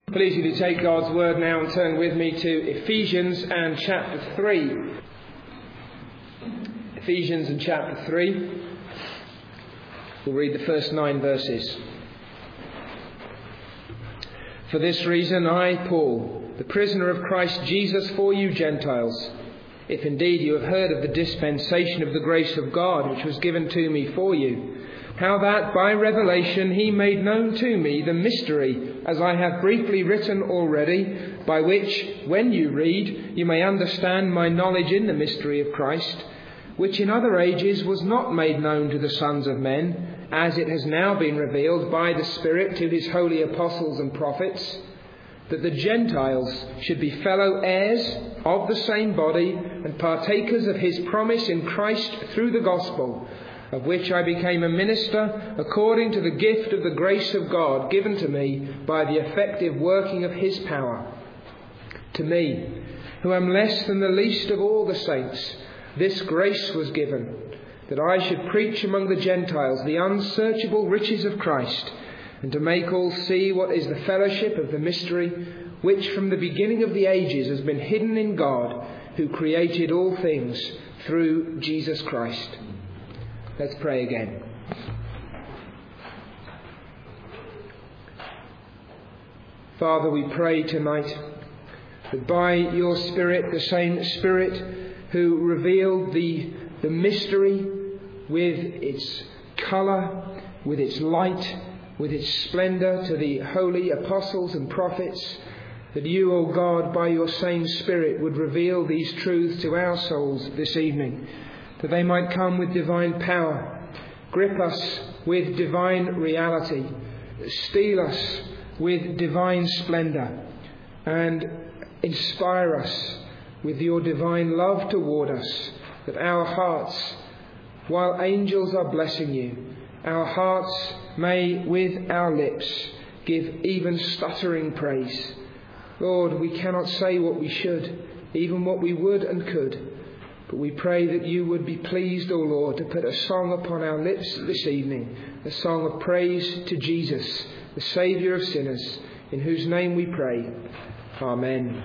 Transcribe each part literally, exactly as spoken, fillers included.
Please you to take God's word now and turn with me to Ephesians and chapter three. Ephesians and chapter three. We'll read the first nine verses. For this reason I, Paul, the prisoner of Christ Jesus for you Gentiles, if indeed you have heard of the dispensation of the grace of God which was given to me for you, how that by revelation he made known to me the mystery, as I have briefly written already, by which, when you read, you may understand my knowledge in the mystery of Christ, which in other ages was not made known to the sons of men, as it has now been revealed by the Spirit to his holy apostles and prophets, that the Gentiles should be fellow heirs of the same body and partakers of his promise in Christ through the gospel, of which I became a minister according to the gift of the grace of God given to me by the effective working of his power. To me, who am less than the least of all the saints, this grace was given, that I should preach among the Gentiles the unsearchable riches of Christ, and to make all see what is the fellowship of the mystery, which from the beginning of the ages has been hidden in God, who created all things through Jesus Christ. Let's pray again. Father, we pray tonight that by your Spirit, the same Spirit who revealed the, the mystery with its colour, with its light, with its splendour to the holy apostles and prophets, that you, O God, by your same Spirit would reveal these truths to our souls this evening, that they might come with divine power, grip us with divine reality, steal us with divine splendour, and inspire us with your divine love toward us, that our hearts, while angels are blessing you, our hearts may with our lips give even stuttering praise. Lord, we cannot say what we should, even what we would and could, but we pray that you would be pleased, O Lord, to put a song upon our lips this evening, a song of praise to Jesus, the Saviour of sinners, in whose name we pray. Amen.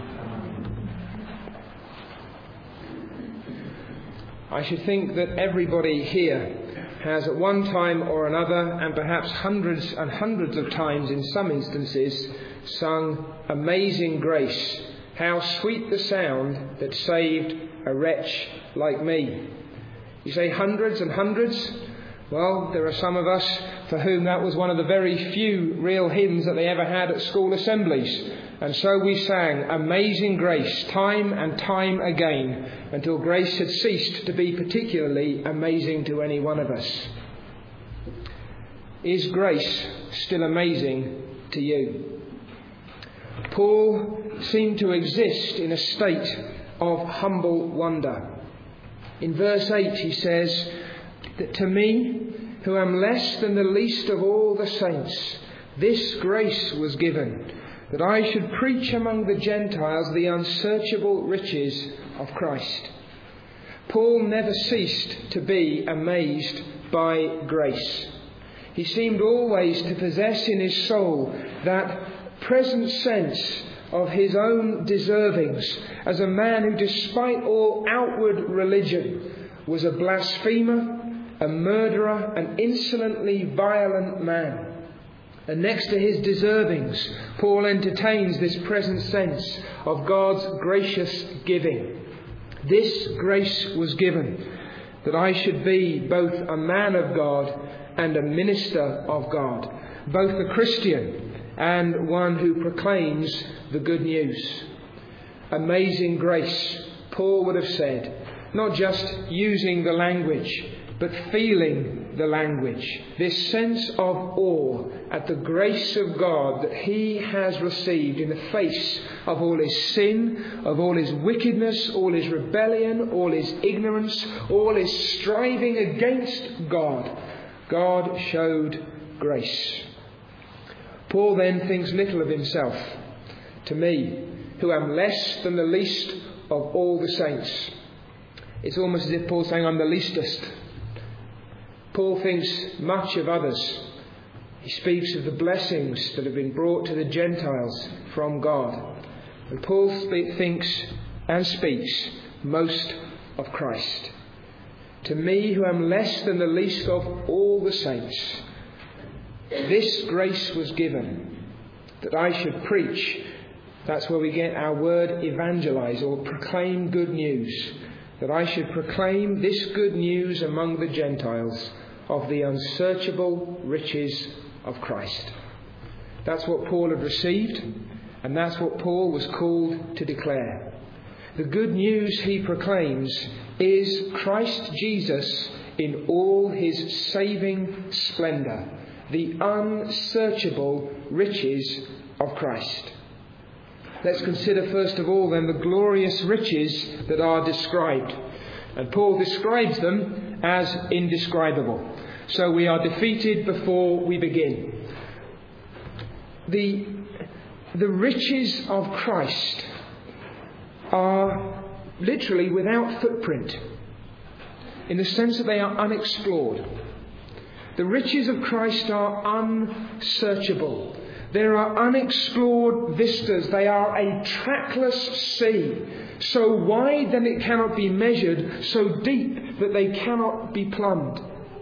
I should think that everybody here has at one time or another, and perhaps hundreds and hundreds of times in some instances, sung Amazing Grace, how sweet the sound that saved a wretch like me. You say hundreds and hundreds? Well, there are some of us for whom that was one of the very few real hymns that they ever had at school assemblies. And so we sang Amazing Grace time and time again, until grace had ceased to be particularly amazing to any one of us. Is grace still amazing to you? Paul seemed to exist in a state of humble wonder. In verse eight he says that to me, who am less than the least of all the saints, this grace was given, that I should preach among the Gentiles the unsearchable riches of Christ. Paul never ceased to be amazed by grace. He seemed always to possess in his soul that present sense of his own deservings as a man who, despite all outward religion, was a blasphemer, a murderer, an insolently violent man. And next to his deservings, Paul entertains this present sense of God's gracious giving. This grace was given, that I should be both a man of God and a minister of God, both a Christian and one who proclaims the good news. Amazing grace, Paul would have said, not just using the language, but feeling the language. This sense of awe at the grace of God that he has received in the face of all his sin, of all his wickedness, all his rebellion, all his ignorance, all his striving against God. God showed grace. Paul then thinks little of himself. To me, who am less than the least of all the saints. It's almost as if Paul's saying, I'm the leastest. Paul thinks much of others. He speaks of the blessings that have been brought to the Gentiles from God. And Paul thinks and speaks most of Christ. To me, who am less than the least of all the saints, this grace was given, that I should preach. That's where we get our word evangelize, or proclaim good news. That I should proclaim this good news among the Gentiles of the unsearchable riches of Christ. That's what Paul had received, and that's what Paul was called to declare. The good news he proclaims is Christ Jesus in all his saving splendour, the unsearchable riches of Christ. Let's consider first of all then the glorious riches that are described. And Paul describes them as indescribable. So we are defeated before we begin. The, the riches of Christ are literally without footprint, in the sense that they are unexplored. The riches of Christ are unsearchable. There are unexplored vistas. They are a trackless sea, so wide that it cannot be measured, so deep that they cannot be plumbed.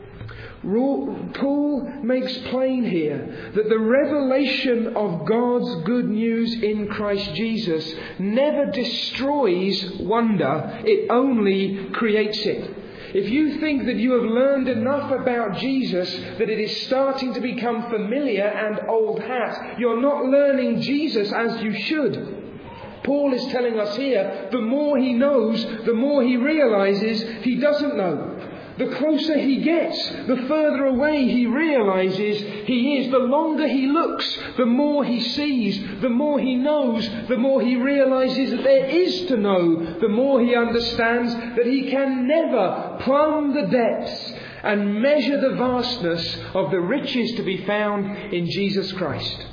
Paul makes plain here that the revelation of God's good news in Christ Jesus never destroys wonder, it only creates it. If you think that you have learned enough about Jesus that it is starting to become familiar and old hat, you're not learning Jesus as you should. Paul is telling us here, the more he knows, the more he realizes he doesn't know. The closer he gets, the further away he realizes he is. The longer he looks, the more he sees. The more he knows, the more he realizes that there is to know. The more he understands that he can never plumb the depths and measure the vastness of the riches to be found in Jesus Christ.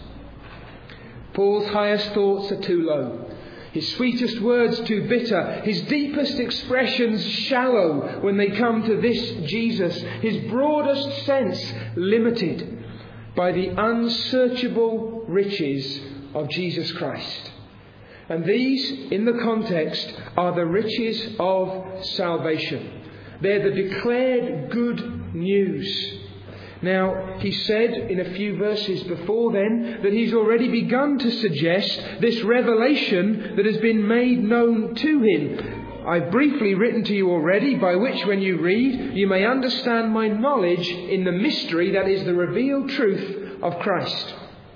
Paul's highest thoughts are too low. His sweetest words too bitter, his deepest expressions shallow when they come to this Jesus, his broadest sense limited by the unsearchable riches of Jesus Christ. And these, in the context, are the riches of salvation. They're the declared good news. Now, he said in a few verses before then that he's already begun to suggest this revelation that has been made known to him. I've briefly written to you already, by which when you read, you may understand my knowledge in the mystery, that is the revealed truth of Christ.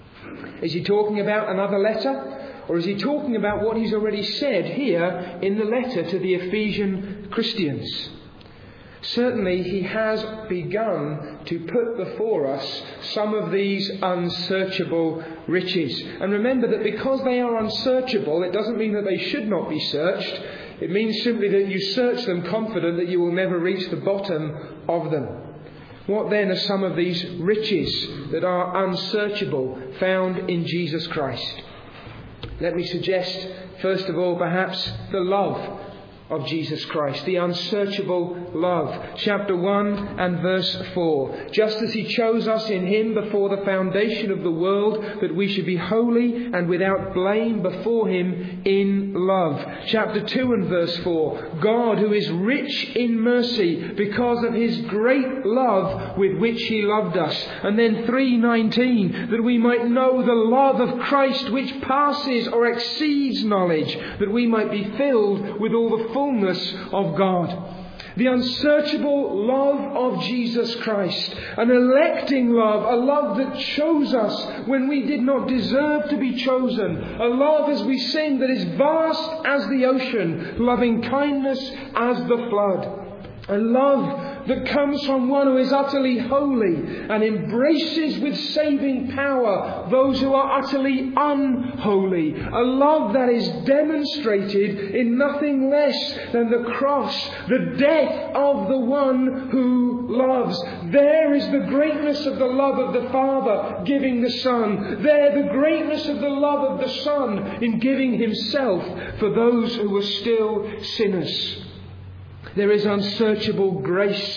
Is he talking about another letter? Or is he talking about what he's already said here in the letter to the Ephesian Christians? Certainly he has begun to put before us some of these unsearchable riches. And remember that because they are unsearchable, it doesn't mean that they should not be searched. It means simply that you search them confident that you will never reach the bottom of them. What then are some of these riches that are unsearchable found in Jesus Christ? Let me suggest, first of all, perhaps the love of Jesus Christ, the unsearchable love. Chapter one and verse four. Just as he chose us in him before the foundation of the world, that we should be holy and without blame before him in love. Chapter two and verse four. God, who is rich in mercy because of his great love with which he loved us. And then three nineteen. That we might know the love of Christ which passes or exceeds knowledge, that we might be filled with all the fullness of God. The unsearchable love of Jesus Christ, an electing love, a love that chose us when we did not deserve to be chosen, a love, as we sing, that is vast as the ocean, loving kindness as the flood. A love that comes from one who is utterly holy and embraces with saving power those who are utterly unholy. A love that is demonstrated in nothing less than the cross, the death of the one who loves. There is the greatness of the love of the Father giving the Son. There the greatness of the love of the Son in giving himself for those who were still sinners. There is unsearchable grace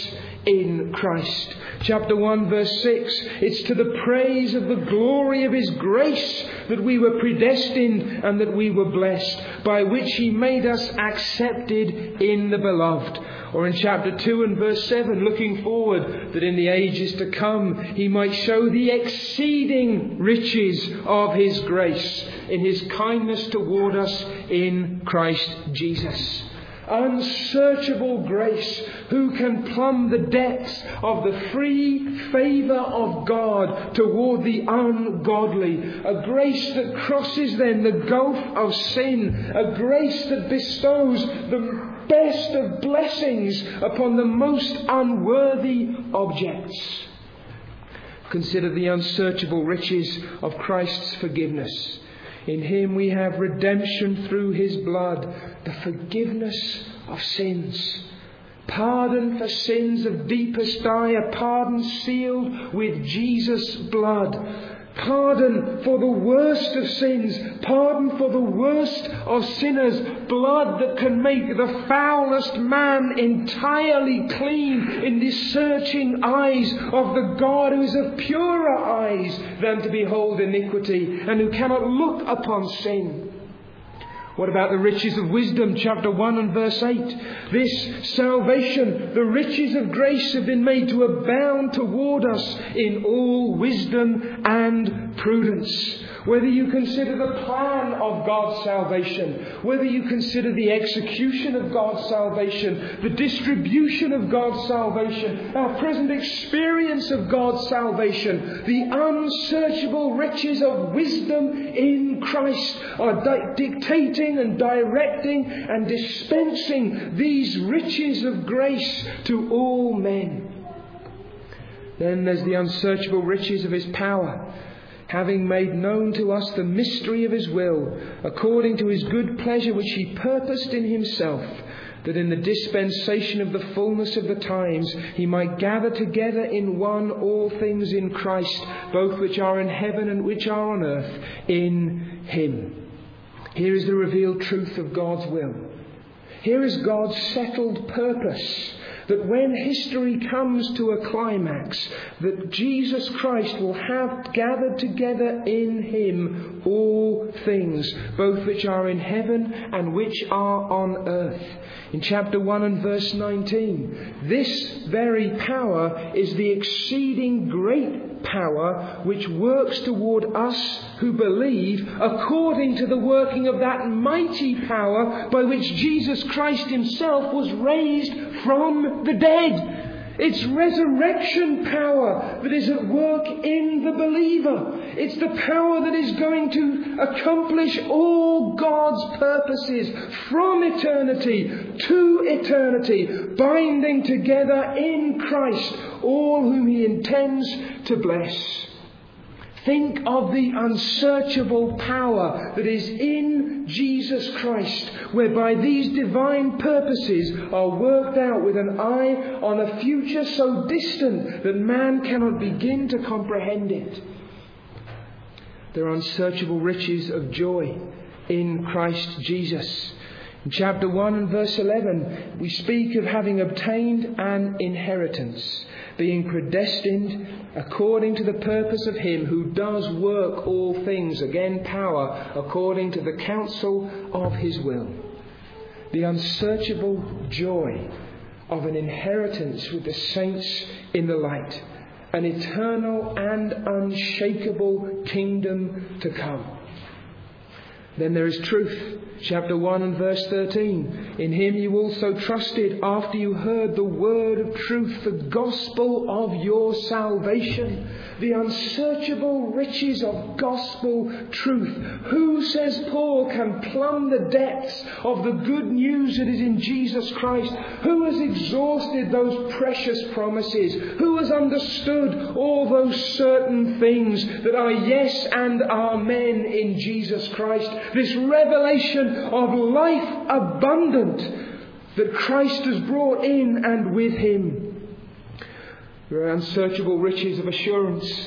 in Christ. Chapter one verse six, it's to the praise of the glory of His grace that we were predestined and that we were blessed, by which He made us accepted in the Beloved. Or in chapter two and verse seven, looking forward that in the ages to come He might show the exceeding riches of His grace in His kindness toward us in Christ Jesus. Unsearchable grace. Who can plumb the depths of the free favour of God toward the ungodly? A grace that crosses then the gulf of sin. A grace that bestows the best of blessings upon the most unworthy objects. Consider the unsearchable riches of Christ's forgiveness. In Him we have redemption through His blood, the forgiveness of sins. Pardon for sins of deepest dye, a pardon sealed with Jesus' blood. Pardon for the worst of sins. Pardon for the worst of sinners. Blood that can make the foulest man entirely clean in the searching eyes of the God who is of purer eyes than to behold iniquity and who cannot look upon sin. What about the riches of wisdom? Chapter one and verse eight. This salvation, the riches of grace have been made to abound toward us in all wisdom and prudence. Whether you consider the plan of God's salvation, whether you consider the execution of God's salvation, the distribution of God's salvation, our present experience of God's salvation, the unsearchable riches of wisdom in Christ are di- dictating and directing and dispensing these riches of grace to all men. Then there's the unsearchable riches of His power, having made known to us the mystery of His will, according to His good pleasure which He purposed in Himself, that in the dispensation of the fullness of the times He might gather together in one all things in Christ, both which are in heaven and which are on earth, in Him. Here is the revealed truth of God's will. Here is God's settled purpose, that when history comes to a climax, that Jesus Christ will have gathered together in Him all things, both which are in heaven and which are on earth. In chapter one and verse nineteen, this very power is the exceeding great power which works toward us who believe, according to the working of that mighty power by which Jesus Christ Himself was raised from the dead. It's resurrection power that is at work in the believer. It's the power that is going to accomplish all God's purposes from eternity to eternity, binding together in Christ all whom He intends to bless. Think of the unsearchable power that is in Jesus Christ, whereby these divine purposes are worked out with an eye on a future so distant that man cannot begin to comprehend it. There are unsearchable riches of joy in Christ Jesus. In chapter one and verse eleven, we speak of having obtained an inheritance, being predestined according to the purpose of Him who does work all things, again power, according to the counsel of His will. The unsearchable joy of an inheritance with the saints in the light, an eternal and unshakable kingdom to come. Then there is truth. Chapter one and verse thirteen. In Him you also trusted after you heard the word of truth, the gospel of your salvation. The unsearchable riches of gospel truth. Who, says Paul, can plumb the depths of the good news that is in Jesus Christ? Who has exhausted those precious promises? Who has understood all those certain things that are yes and amen in Jesus Christ? This revelation of life abundant that Christ has brought in and with Him. There are unsearchable riches of assurance.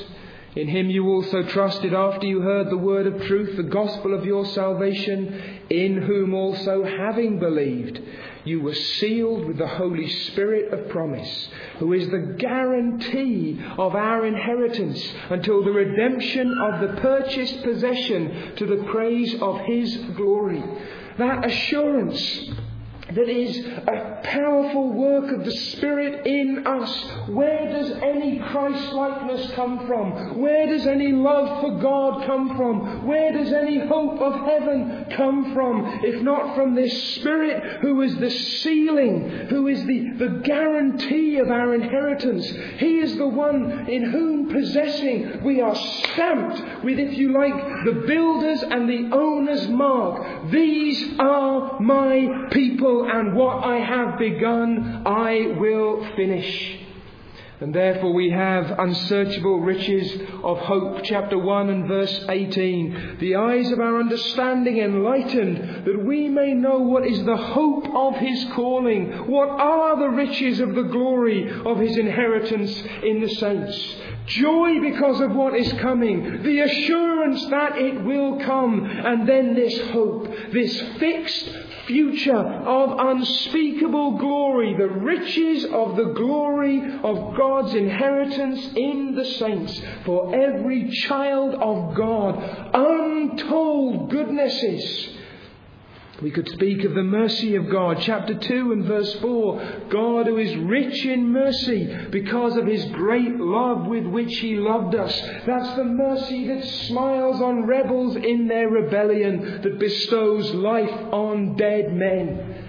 In him you also trusted after you heard the word of truth, the gospel of your salvation, in whom also, having believed, you were sealed with the Holy Spirit of promise, who is the guarantee of our inheritance until the redemption of the purchased possession to the praise of his glory. That assurance that is a powerful work of the Spirit in us. Where does any Christ-likeness come from? Where does any love for God come from? Where does any hope of heaven come from? If not from this Spirit who is the sealing, who is the, the guarantee of our inheritance. He is the one in whom possessing we are stamped with, if you like, the builder's and the owner's mark. These are my people, and what I have begun I will finish. And therefore we have unsearchable riches of hope. Chapter one and verse eighteen. The eyes of our understanding enlightened, that we may know what is the hope of his calling. What are the riches of the glory of his inheritance in the saints? Joy because of what is coming. The assurance that it will come. And then this hope, this fixed future of unspeakable glory, the riches of the glory of God's inheritance in the saints, for every child of God, untold goodnesses. We could speak of the mercy of God. Chapter two and verse four. God, who is rich in mercy because of his great love with which he loved us. That's the mercy that smiles on rebels in their rebellion, that bestows life on dead men.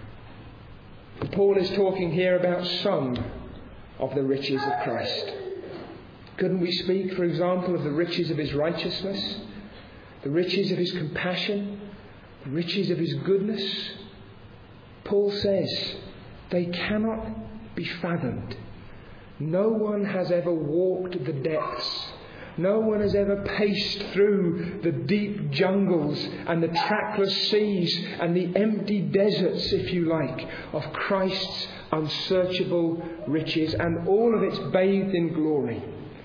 Paul is talking here about some of the riches of Christ. Couldn't we speak, for example, of the riches of his righteousness, the riches of his compassion, the riches of his goodness? Paul says they cannot be fathomed. No one has ever walked the depths. No one has ever paced through the deep jungles and the trackless seas and the empty deserts, if you like, of Christ's unsearchable riches, and all of it's bathed in glory.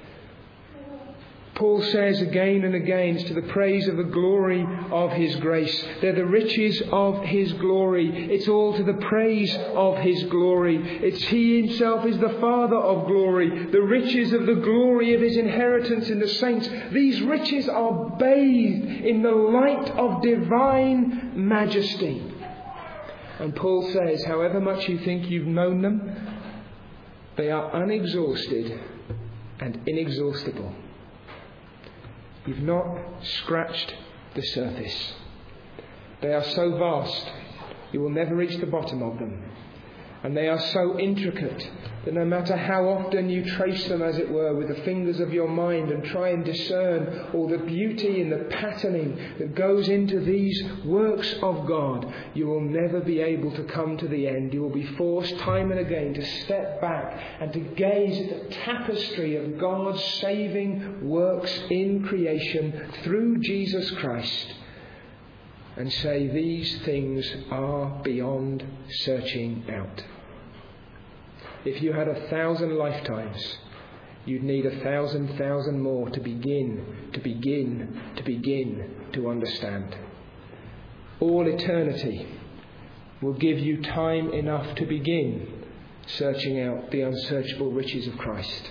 Paul says again and again, it's to the praise of the glory of his grace. They're the riches of his glory. It's all to the praise of his glory. It's he himself is the Father of glory. The riches of the glory of his inheritance in the saints. These riches are bathed in the light of divine majesty. And Paul says, however much you think you've known them, they are unexhausted and inexhaustible. You've not scratched the surface. They are so vast, you will never reach the bottom of them. And they are so intricate that no matter how often you trace them, as it were, with the fingers of your mind and try and discern all the beauty and the patterning that goes into these works of God, you will never be able to come to the end. You will be forced time and again to step back and to gaze at the tapestry of God's saving works in creation through Jesus Christ and say, these things are beyond searching out. If you had a thousand lifetimes, you'd need a thousand thousand more to begin, to begin, to begin to understand. All eternity will give you time enough to begin searching out the unsearchable riches of Christ.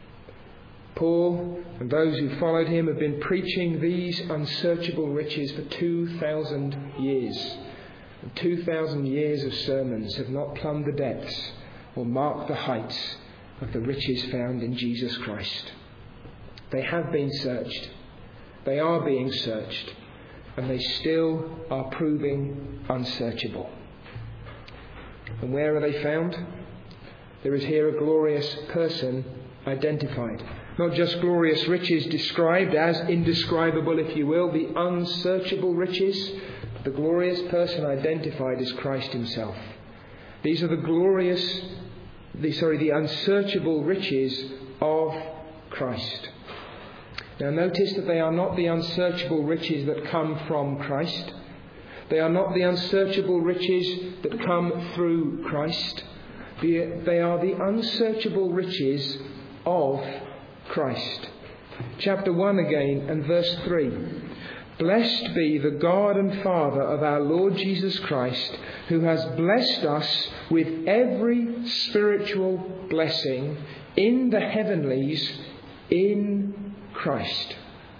Paul and those who followed him have been preaching these unsearchable riches for two thousand years. And two thousand years of sermons have not plumbed the depths or marked the heights of the riches found in Jesus Christ. They have been searched. They are being searched. And they still are proving unsearchable. And where are they found? There is here a glorious person identified. Not just glorious riches described as indescribable, if you will, the unsearchable riches. The glorious person identified is Christ himself. These are the glorious, the, sorry, the unsearchable riches of Christ. Now notice that they are not the unsearchable riches that come from Christ. They are not the unsearchable riches that come through Christ. They are the unsearchable riches of Christ. chapter one again and verse three. Blessed be the God and Father of our Lord Jesus Christ, who has blessed us with every spiritual blessing in the heavenlies in Christ.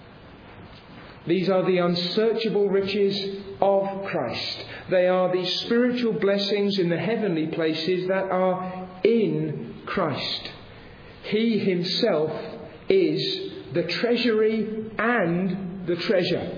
These are the unsearchable riches of Christ. They are the spiritual blessings in the heavenly places that are in Christ. He himself is the treasury and the treasure.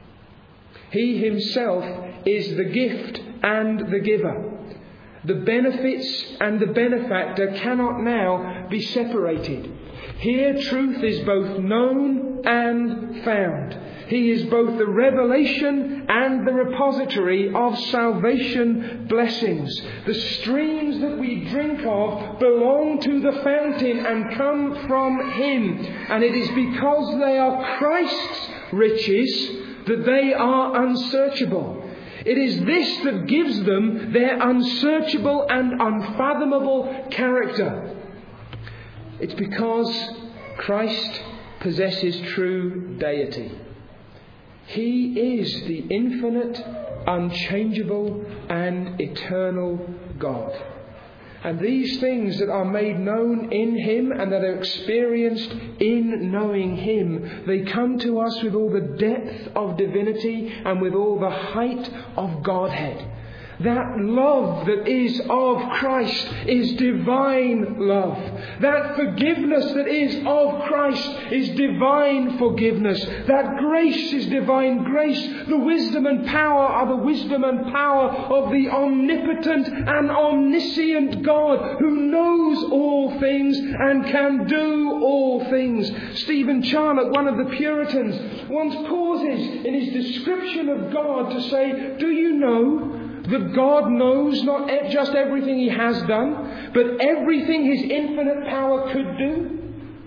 He himself is the gift and the giver. The benefits and the benefactor cannot now be separated. Here truth is both known and found. He is both the revelation and the repository of salvation blessings. The streams that we drink of belong to the fountain and come from Him. And it is because they are Christ's riches that they are unsearchable. It is this that gives them their unsearchable and unfathomable character. It's because Christ possesses true deity. He is the infinite, unchangeable and eternal God. And these things that are made known in Him and that are experienced in knowing Him, they come to us with all the depth of divinity and with all the height of Godhead. That love that is of Christ is divine love. That forgiveness that is of Christ is divine forgiveness. That grace is divine grace. The wisdom and power are the wisdom and power of the omnipotent and omniscient God who knows all things and can do all things. Stephen Charnock, one of the Puritans, once pauses in his description of God to say, do you know that God knows not just everything He has done, but everything His infinite power could do?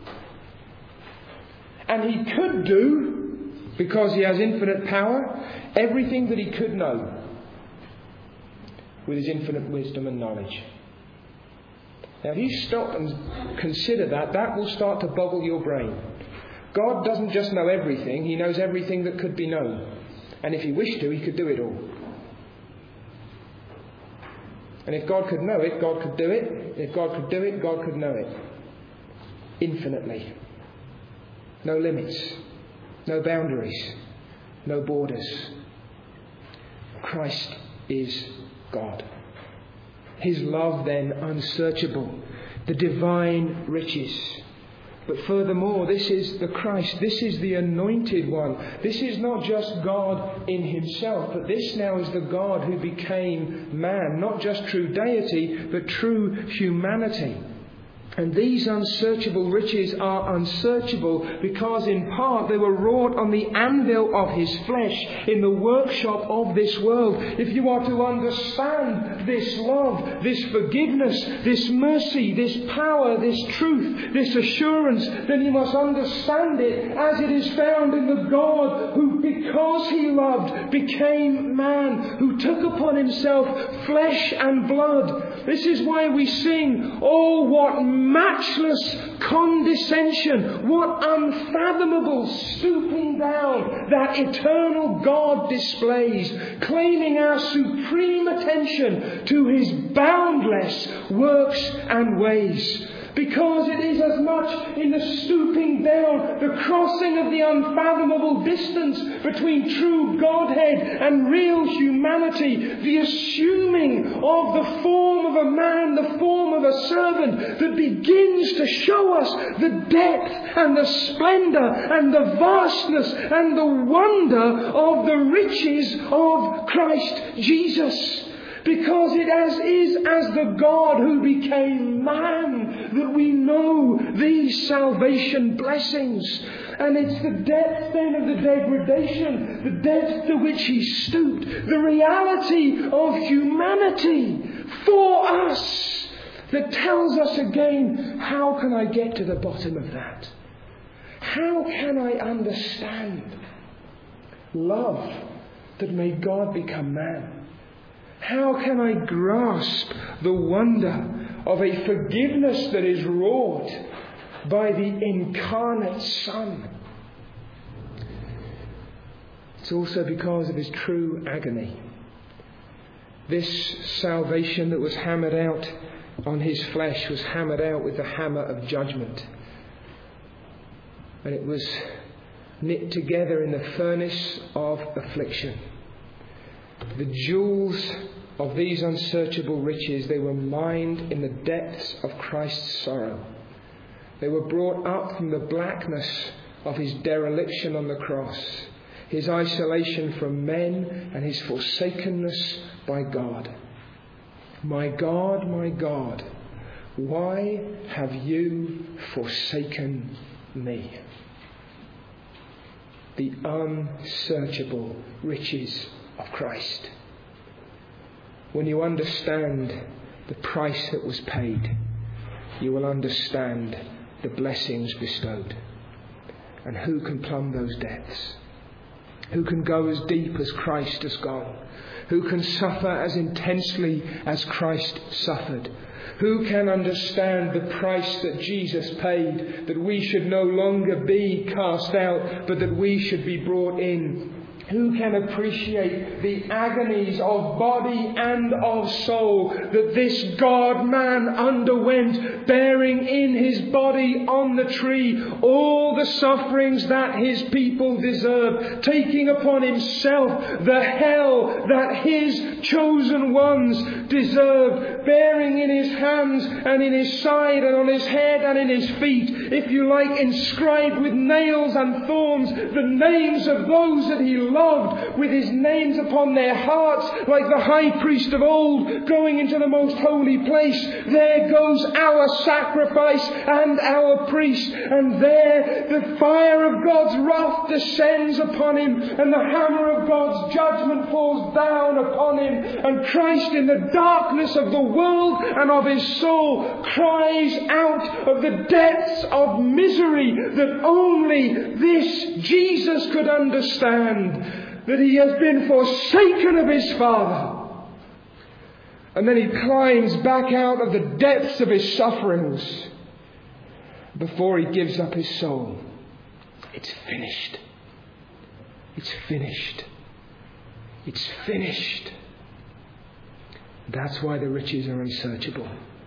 And He could do, because He has infinite power, everything that He could know with His infinite wisdom and knowledge. Now, if you stop and consider that, that will start to boggle your brain. God doesn't just know everything, He knows everything that could be known. And if He wished to, He could do it all. And if God could know it, God could do it. If God could do it, God could know it. Infinitely. No limits. No boundaries. No borders. Christ is God. His love then unsearchable. The divine riches. But furthermore, this is the Christ. This is the anointed one. This is not just God in Himself, but this now is the God who became man. Not just true deity, but true humanity. And these unsearchable riches are unsearchable because in part they were wrought on the anvil of His flesh in the workshop of this world. If you are to understand this love, this forgiveness, this mercy, this power, this truth, this assurance, then you must understand it as it is found in the God who, because He loved, became man, who took upon Himself flesh and blood. This is why we sing, oh, what matchless condescension, what unfathomable stooping down that eternal God displays, claiming our supreme attention to His boundless works and ways. Because it is as much in the stooping down, the crossing of the unfathomable distance between true Godhead and real humanity, the assuming of the form of a man, the form of a servant, that begins to show us the depth and the splendour and the vastness and the wonder of the riches of Christ Jesus. Because it as is as the God who became man that we know these salvation blessings. And it's the depth then of the degradation, the depth to which He stooped, the reality of humanity for us that tells us again, how can I get to the bottom of that? How can I understand love that made God become man? How can I grasp the wonder of a forgiveness that is wrought by the incarnate Son. It's also because of his true agony. This salvation that was hammered out on his flesh was hammered out with the hammer of judgment. And it was knit together in the furnace of affliction. The jewels of these unsearchable riches, they were mined in the depths of Christ's sorrow. They were brought up from the blackness of his dereliction on the cross, his isolation from men, and his forsakenness by God. My God, my God, why have you forsaken me? The unsearchable riches of Christ. When you understand the price that was paid, you will understand the blessings bestowed. And who can plumb those depths? Who can go as deep as Christ has gone? Who can suffer as intensely as Christ suffered? Who can understand the price that Jesus paid, that we should no longer be cast out, but that we should be brought in? Who can appreciate the agonies of body and of soul that this God-man underwent, bearing in his body on the tree all the sufferings that his people deserve, taking upon himself the hell that his chosen ones deserved, bearing in his hands and in his side and on his head and in his feet, if you like, inscribed with nails and thorns, the names of those that he loved, with his names upon their hearts, like the high priest of old going into the most holy place. There goes our sacrifice and our priest, and there the fire of God's wrath descends upon him, and the hammer of God's judgment falls down upon him, and Christ, in the darkness of the world and of his soul, cries out of the depths of misery that only this Jesus could understand, that he has been forsaken of his Father. And then he climbs back out of the depths of his sufferings before he gives up his soul. It's finished. It's finished. It's finished. That's why the riches are unsearchable.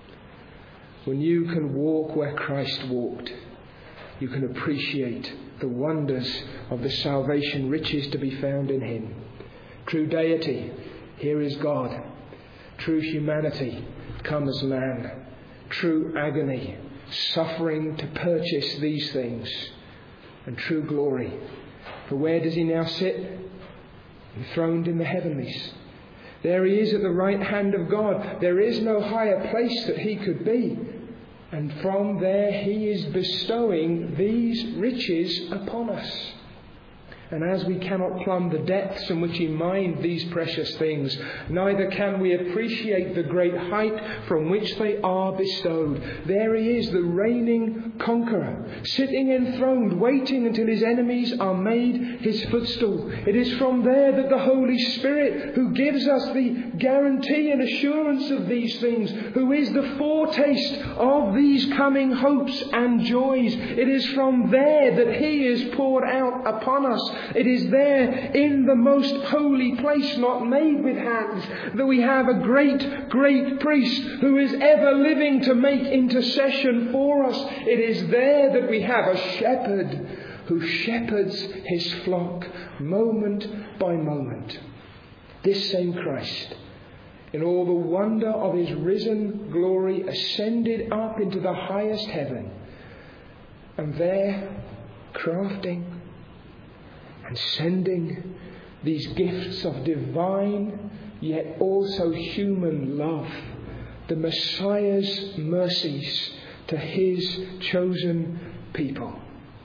When you can walk where Christ walked, you can appreciate the wonders of the salvation riches to be found in him. True deity, here is God. True humanity, come as man. True agony, suffering to purchase these things. And true glory. For where does he now sit? Enthroned in the heavenlies. There he is at the right hand of God. There is no higher place that he could be. And from there he is bestowing these riches upon us. And as we cannot plumb the depths in which he mined these precious things, neither can we appreciate the great height from which they are bestowed. There he is, the reigning conqueror, sitting enthroned, waiting until his enemies are made his footstool. It is from there that the Holy Spirit, who gives us the guarantee and assurance of these things, who is the foretaste of these coming hopes and joys, it is from there that he is poured out upon us. It is there in the most holy place, not made with hands, that we have a great, great priest who is ever living to make intercession for us. It is there that we have a shepherd who shepherds his flock moment by moment. This same Christ, in all the wonder of his risen glory, ascended up into the highest heaven, and there, crafting and sending these gifts of divine yet also human love, the Messiah's mercies to his chosen people.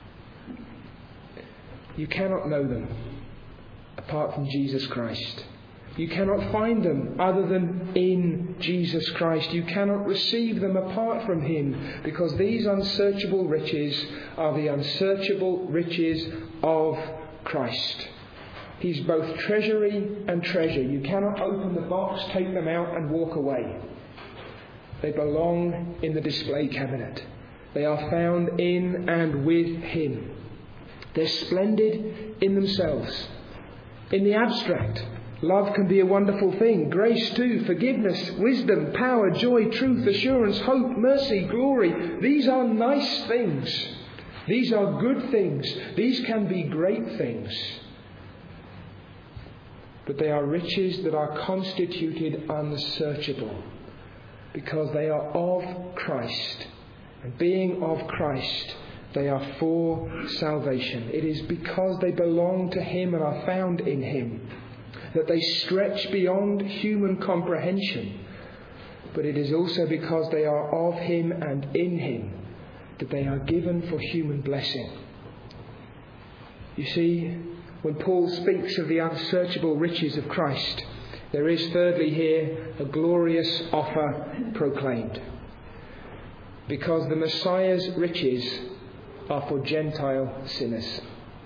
You cannot know them apart from Jesus Christ. You cannot find them other than in Jesus Christ. You cannot receive them apart from him, because these unsearchable riches are the unsearchable riches of Christ. He's both treasury and treasure. You cannot open the box, take them out and walk away. They belong in the display cabinet. They are found in and with Him. They're splendid in themselves. In the abstract, love can be a wonderful thing. Grace too, forgiveness, wisdom, power, joy, truth, assurance, hope, mercy, glory. These are nice things. These are good things. These can be great things. But they are riches that are constituted unsearchable because they are of Christ. And being of Christ, they are for salvation. It is because they belong to Him and are found in Him that they stretch beyond human comprehension. But it is also because they are of Him and in Him that they are given for human blessing. You see, when Paul speaks of the unsearchable riches of Christ, there is thirdly here a glorious offer proclaimed. Because the Messiah's riches are for Gentile sinners.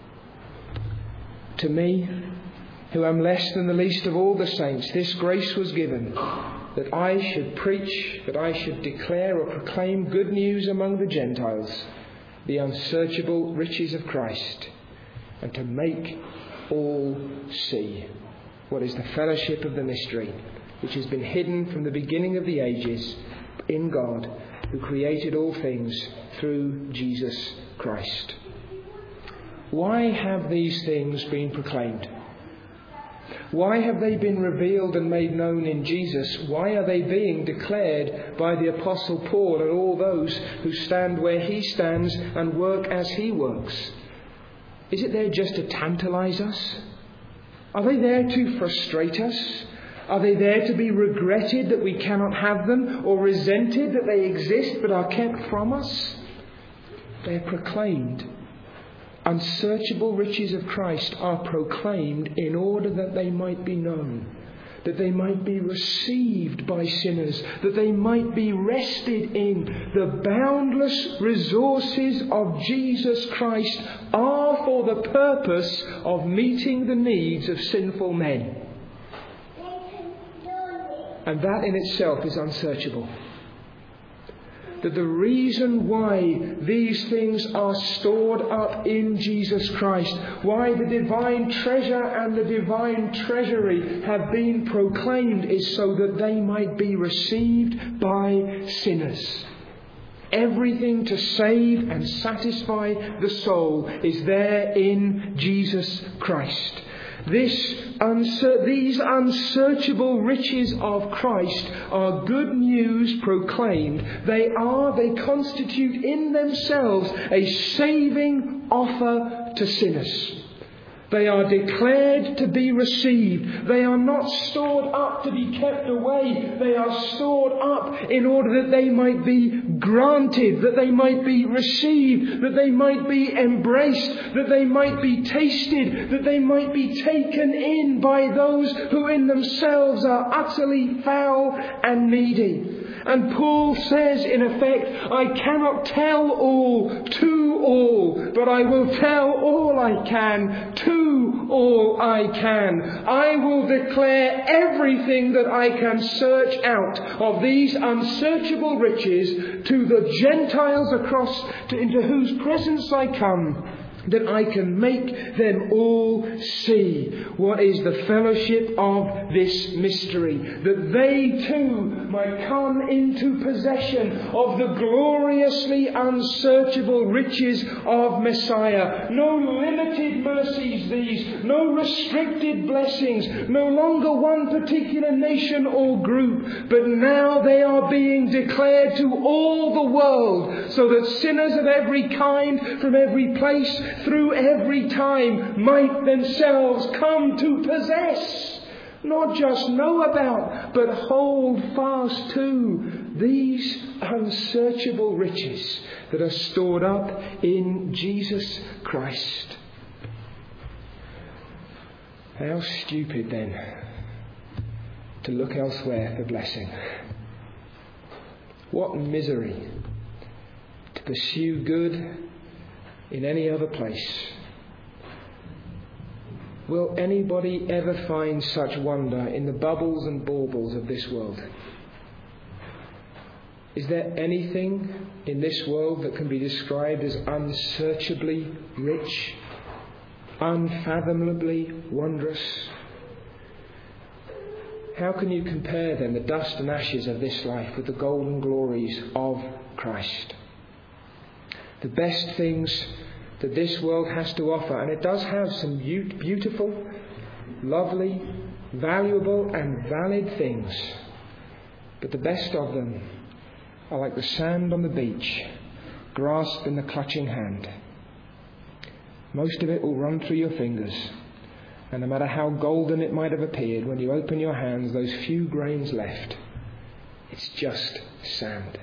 To me, who am less than the least of all the saints, this grace was given, that I should preach, that I should declare or proclaim good news among the Gentiles, the unsearchable riches of Christ, and to make all see what is the fellowship of the mystery, which has been hidden from the beginning of the ages in God, who created all things through Jesus Christ. Why have these things been proclaimed? Why have they been revealed and made known in Jesus? Why are they being declared by the Apostle Paul and all those who stand where he stands and work as he works? Is it there just to tantalize us? Are they there to frustrate us? Are they there to be regretted that we cannot have them, or resented that they exist but are kept from us? They are proclaimed. Unsearchable riches of Christ are proclaimed in order that they might be known, that they might be received by sinners, that they might be rested in. The boundless resources of Jesus Christ are for the purpose of meeting the needs of sinful men. And that in itself is unsearchable. That the reason why these things are stored up in Jesus Christ, why the divine treasure and the divine treasury have been proclaimed, is so that they might be received by sinners. Everything to save and satisfy the soul is there in Jesus Christ. This unser- these unsearchable riches of Christ are good news proclaimed. They are, they constitute in themselves a saving offer to sinners. They are declared to be received. They are not stored up to be kept away. They are stored up in order that they might be granted, that they might be received, that they might be embraced, that they might be tasted, that they might be taken in by those who in themselves are utterly foul and needy. And Paul says, in effect, I cannot tell all to all, but I will tell all I can to all I can. I will declare everything that I can search out of these unsearchable riches to the Gentiles across to, into whose presence I come, that I can make them all see what is the fellowship of this mystery, that they too might come into possession of the gloriously unsearchable riches of Messiah. No limited mercies these, no restricted blessings, no longer one particular nation or group, but now they are being declared to all the world, so that sinners of every kind, from every place, through every time, might themselves come to possess, not just know about, but hold fast to these unsearchable riches that are stored up in Jesus Christ. How stupid then to look elsewhere for blessing. What misery to pursue good in any other place. Will anybody ever find such wonder in the bubbles and baubles of this world? Is there anything in this world that can be described as unsearchably rich, unfathomably wondrous? How can you compare then the dust and ashes of this life with the golden glories of Christ? The best things that this world has to offer, and it does have some beautiful, lovely, valuable and valid things, but the best of them are like the sand on the beach, grasped in the clutching hand. Most of it will run through your fingers, and no matter how golden it might have appeared, when you open your hands, those few grains left, it's just sand.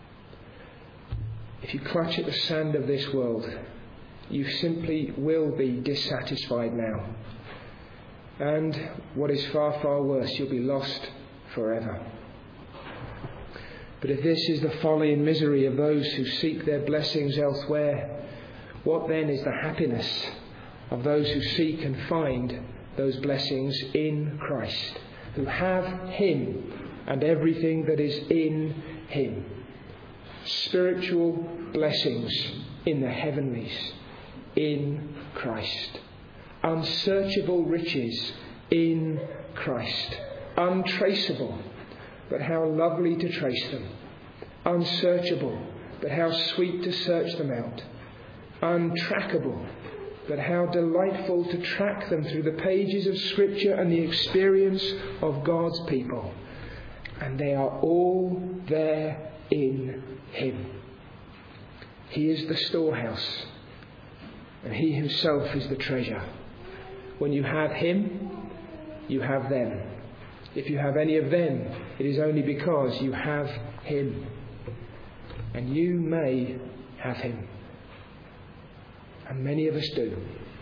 If you clutch at the sand of this world, you simply will be dissatisfied now. And what is far, far worse, you'll be lost forever. But if this is the folly and misery of those who seek their blessings elsewhere, what then is the happiness of those who seek and find those blessings in Christ, who have Him and everything that is in Him? Spiritual blessings in the heavenlies in Christ. Unsearchable riches in Christ. Untraceable, but how lovely to trace them. Unsearchable, but how sweet to search them out. Untrackable, but how delightful to track them through the pages of Scripture and the experience of God's people. And they are all there in Him. He is the storehouse, and He Himself is the treasure. When you have Him, you have them. If you have any of them, it is only because you have Him. And you may have Him. And many of us do.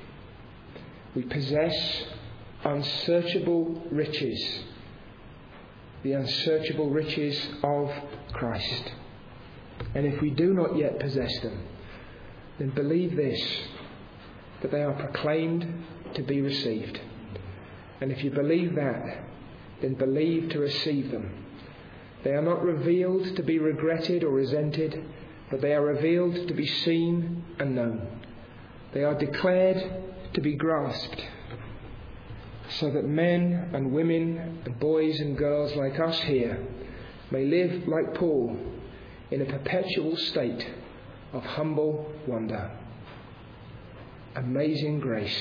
We possess unsearchable riches. The unsearchable riches of Christ. And if we do not yet possess them, then believe this, that they are proclaimed to be received. And if you believe that, then believe to receive them. They are not revealed to be regretted or resented, but they are revealed to be seen and known. They are declared to be grasped, so that men and women and boys and girls like us here may live like Paul in a perpetual state of humble wonder. Amazing grace.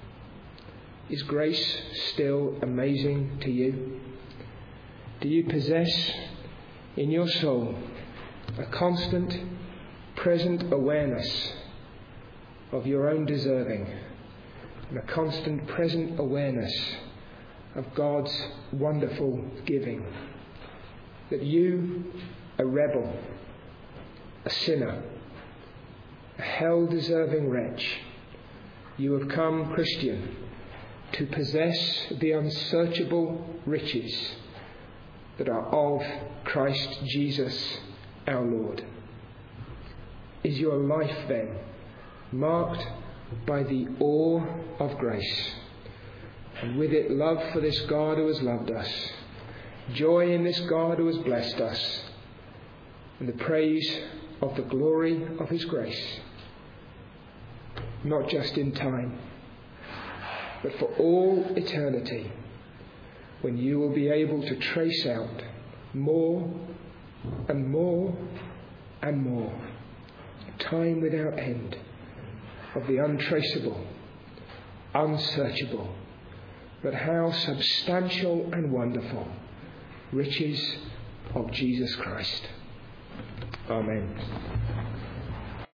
Is grace still amazing to you? Do you possess in your soul a constant, present awareness of your own deserving, and a constant, present awareness of God's wonderful giving? That you, a rebel, a sinner, a hell-deserving wretch, you have come, Christian, to possess the unsearchable riches that are of Christ Jesus our Lord. Is your life then marked by the awe of grace, and with it love for this God who has loved us, joy in this God who has blessed us, and the praise of the glory of His grace, not just in time, but for all eternity, when you will be able to trace out more and more and more, time without end, of the untraceable, unsearchable, but how substantial and wonderful riches of Jesus Christ. Amen.